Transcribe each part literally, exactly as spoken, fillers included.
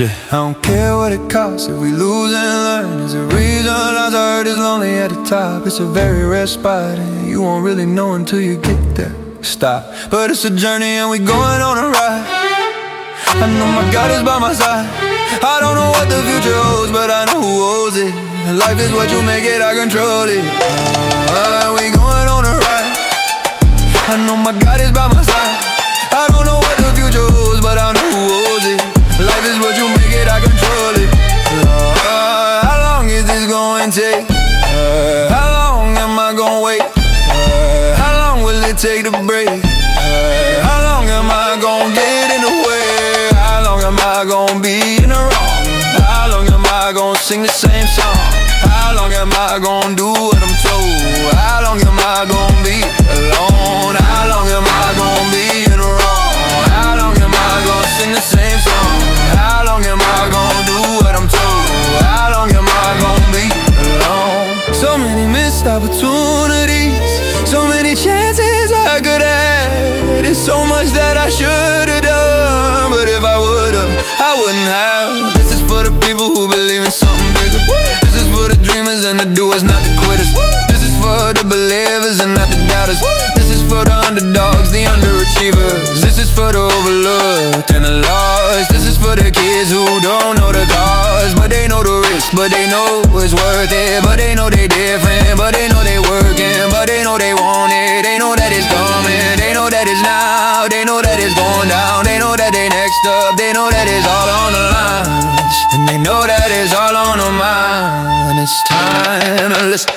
Shit, I don't care what it costs. If we lose and learn, there's a reason our heart is lonely at the top. It's a very rare spot, and you won't really know until you get there. Stop, but it's a journey and we going on a ride. I know my God is by my side. I don't know what the future holds, but I know who holds it. Life is what you make it, I control it. uh, We going on a ride. I know my God is by my side. I don't know what the future holds, but I know who holds it. Life is what you make it, I control it. uh, How long is this going to take? uh, How long am I gonna wait? uh, How long will it take to break? uh, How long am I gonna get in the way? How long am I gonna be in the wrong? How long am I gonna sing the same song? How long am I gonna do what I'm told? How long am I gonna be alone? How long am I gonna be in the wrong? How long am I gonna sing the same song? How long am I gonna do what I'm told? How long am I gonna be alone? So many missed opportunities, so many chances I could have. There's so much that I should've done, but if I would've, I wouldn't have. This is for the people who believe in something bigger. This is for the dreamers and the doers, not the quitters. This is for the believers and not the doubters. This is for the underdogs, the underachievers. This is for the overlooked and the lost. This is for the kids who don't know the cause, but they know the risk, but they know it's worth it. But they know they different, but they know they working, but they know they want it. They know that it's coming, they know that it's now. They know that it's going down, they know that they next up. They know that it's all on the line, and they know that it's all on their mind. It's time to listen.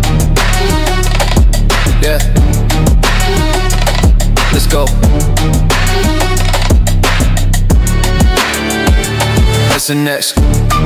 Yeah, let's go. Listen next.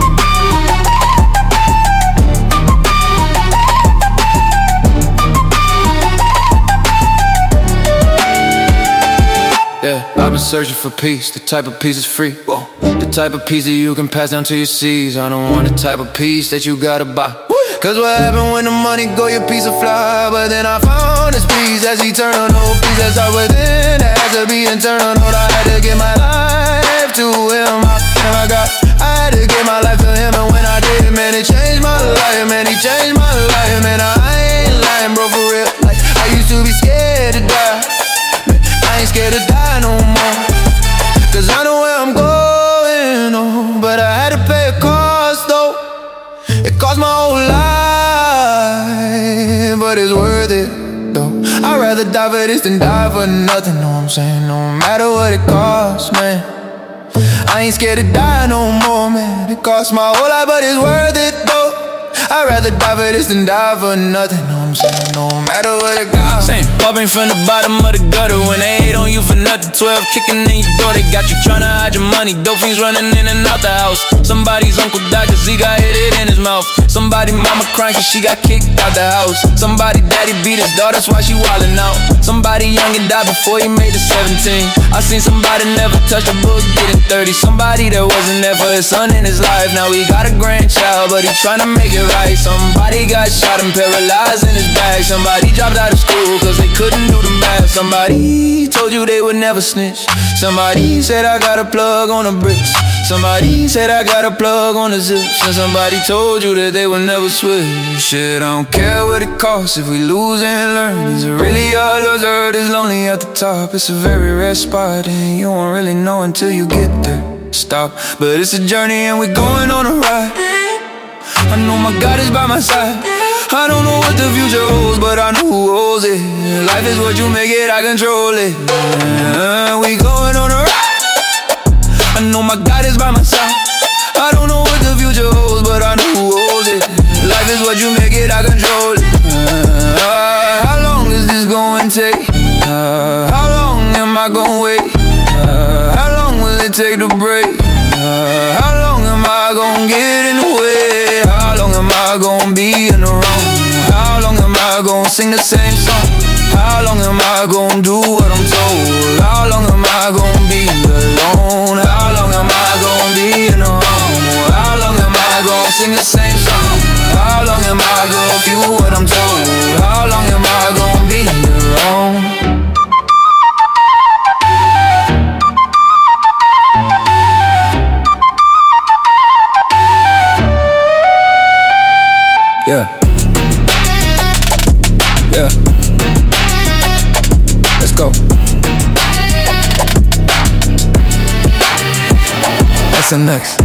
Yeah, I've been searching for peace, the type of peace is free. Whoa. The type of peace that you can pass down to your seeds. I don't want the type of peace that you gotta buy. Cause what happened when the money go, your piece will fly. But then I found this peace that's eternal, peace that's out within. It has to be internal, I had to give my life to him. I, I got, I had to give my life to him. And when I did, man, it changed my life. Man, he changed my life. Man, I ain't lying, bro, for real. Like, I used to be scared to die. I ain't scared to die no more, cause I know where I'm going, oh. But I had to pay a cost though. It cost my whole life, but it's worth it though. I'd rather die for this than die for nothing, know what I'm saying? No matter what it costs, man, I ain't scared to die no more, man. It cost my whole life, but it's worth it though. I'd rather die for this than die for nothing, know what I'm saying? No matter what it costs. Same, popping from the bottom of the gutter when they hate on you for nothing. Twelve kicking in your door, they got you tryna hide your money. Dope fiends running in and out the house. Somebody's uncle died cause he got hit it in his mouth. Somebody mama crying cause she got kicked out the house. Somebody daddy beat his daughter, that's why she wildin' out. Somebody young and died before he made it seventeen. I seen somebody never touch a book getting thirty. Somebody that wasn't there for his son in his life. Now he got a grandchild, but he tryna make it right. Somebody got shot and paralyzed in his back. Somebody dropped out of school cause they couldn't do the math. Somebody told you they would never snitch. Somebody said I got a plug on the bricks. Somebody said I got a plug on the zips. And somebody told you that they would never switch. Shit, I don't care what it costs. If we lose and learn, is it really all those earth is lonely at the top? It's a very rare spot, and you won't really know until you get there. Stop, but it's a journey and we're going on a ride. I know my God is by my side. I don't know what the future holds, but I know who holds it. Life is what you make it, I control it. uh, We going on a ride. I know my God is by my side. I don't know what the future holds, but I know who holds it. Life is what you make it, I control it. uh, How long is this going to take? Uh, how long am I gonna wait? Uh, how long will it take to break? Uh, how long am I gonna get in the way? How long am I gonna be in the wrong? How long am I gonna sing the same song? How long am I gonna do what I'm told? How long am I gonna be alone? How long am I gonna be in the wrong? How long am I gonna sing the same song? How long am I gonna do what I'm told? How long am I gonna be alone? to next.